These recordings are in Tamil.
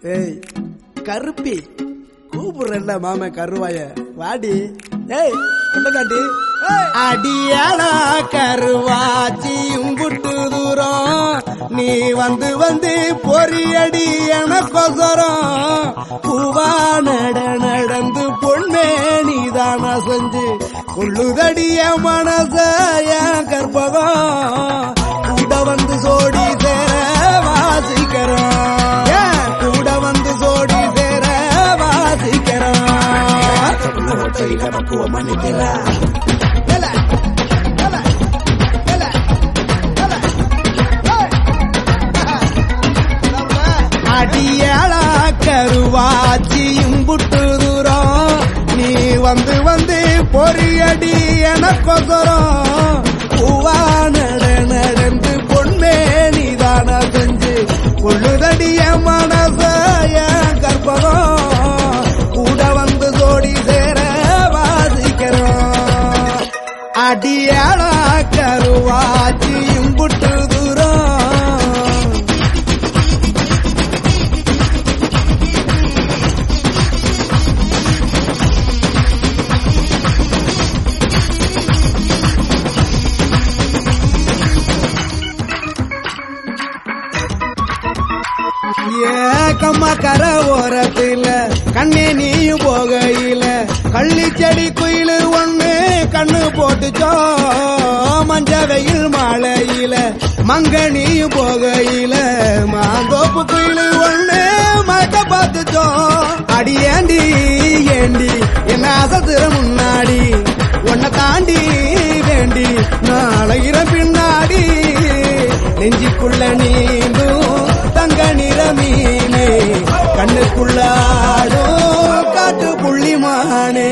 ஏய் கருப்பி கூப்பிடுறல்ல மாம கருவாய வாடி. ஏய் கொண்டதாண்டி அடியாளா கருவாச்சியும் புட்டு தூரம் நீ வந்து வந்து பொறியடி எனக்கொசரம் பூவா நடந்து பொண்ணே நீதான செஞ்சு கொள்ளுதடிய மனச என் கற்பகம் கூட வந்து சோடி சேர வாசிக்கிறோம் கூட வந்து சோடி சேர வாசிக்கிறோம் அடியாளா கருவாச்சியும் புட்டு தூரம் நீ வந்து வந்து பொறியடி எனக்கொசரம் பூவா நடந்து பொண்ணே நீதான செஞ்சு கொள்ளுதடிய மனச என் கற்பகம் கூட வந்து சோடி சேர வாசிக்கிறோம் அடியாளா கருவாச்சியும் புட்டு தூரம். ஏக்கம்மா கரை ஓரத்தில கண்ணே நீயும் போகையில கள்ளி செடி குயிலு ஒண்ணு கண்ணு போட்டுச்சோ மஞ்ச வெயில் மாலையில மங்க நீயும் போகையில மாந்தோப்பு குயிலு ஒண்ணு மழக்க பார்த்துச்சோ அடி ஏண்டி என்ன அசத்துற முன்னாடி உன்னை தாண்டி வேண்டி நாளையிற பின்னாடி நெஞ்சிக்குள்ள நீந்தும் தங்க நிற மீனே கண்ணுக்குள்ளாடும் காட்டு புள்ளிமானே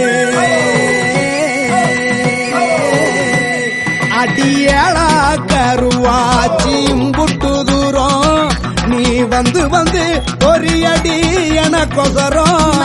அடியாளா கருவாச்சியும் புட்டு தூரம் நீ வந்து வந்து ஒரு அடி எனக்கொசரம்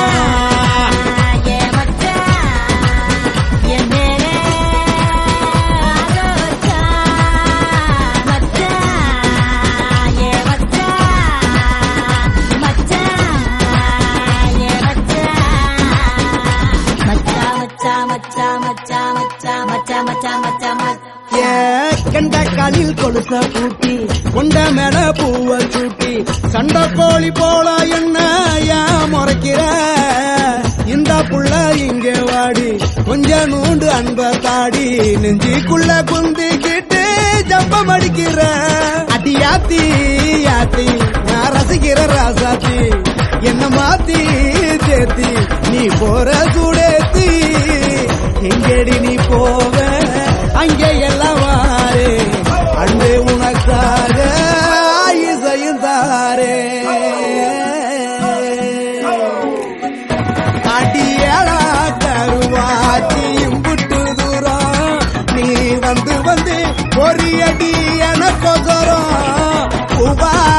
கண்ட காலில் கொலுச பூட்டி கொண்ட மேல பூவ சூட்டி சண்டை கோழி போல என்ன ஏன் முறைக்கிற இந்த புள்ள இங்க வாடி கொஞ்ச நூண்டு அன்ப தாடி நெஞ்சிக்குள்ள குந்திக்கிட்டு ஜப்பம் அடிக்கிற அடியாத்தி யாத்தி நான் ரசிக்கிற ராசாத்தி என்ன மாத்தி சேர்த்தி நீ போற சூடேத்தி எங்கடி நீ போவ அங்கே எல்லாம் வாரே அன்பே உனக்காக இசையும் தாரே அடியாளா கருவாச்சியும் புட்டு தூரம் நீ வந்து வந்து பொறியடி எனக்கொசரம் பூவா